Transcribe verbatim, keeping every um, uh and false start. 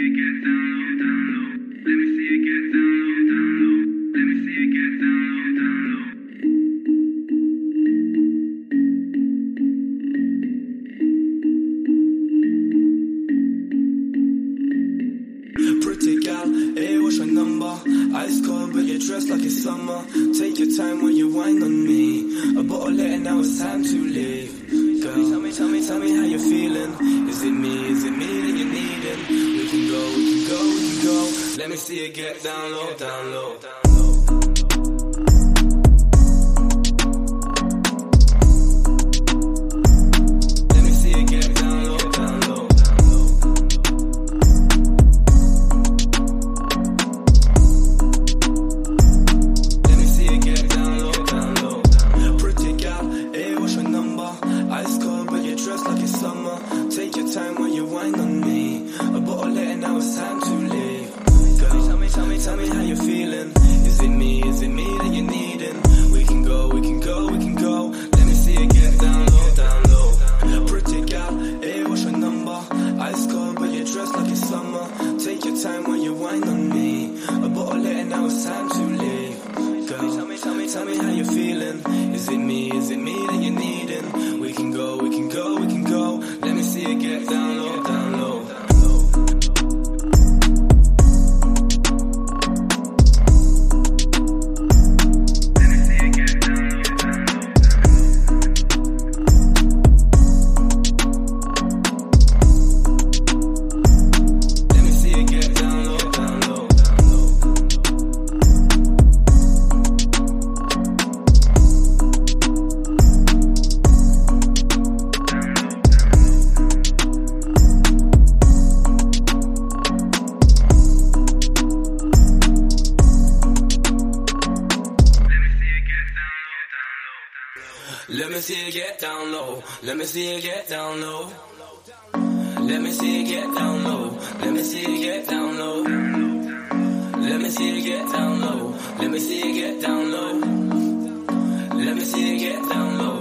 Pretty gal, hey, what's your number? Ice cold, but you're dressed like it's summer. Take your time when you whine on me. A bottle later, now it's time to leave. Girl, tell me, tell me, tell me how you're feeling. Is it me, is it me that you're needing? We can go, we can go, we can go. Let me see you get down low, down low, down low. Take your time when you whine on me. A bottle later, now it's time to leave. Girl, tell me, tell me, tell me how you're feeling. Is it me, is it me that you're needing? We can go, we can go, we can go. Let me see you get down low, down low. Pretty gal, hey, what's your number? Ice cold, but you're dressed like it's summer. Take your time when you whine on me. A bottle later, now it's time to leave. Girl, tell me, tell me, tell me how you're feeling. Is it me, is it me that you're needing? We can go, we can go, we can go. Let me see you get down low, down low. Let me see you get down low. Let me see you get down low. Let me see you get down low. Let me see you get down low. Let me see you get down low. Let me see you get down low. Let me see you get down low.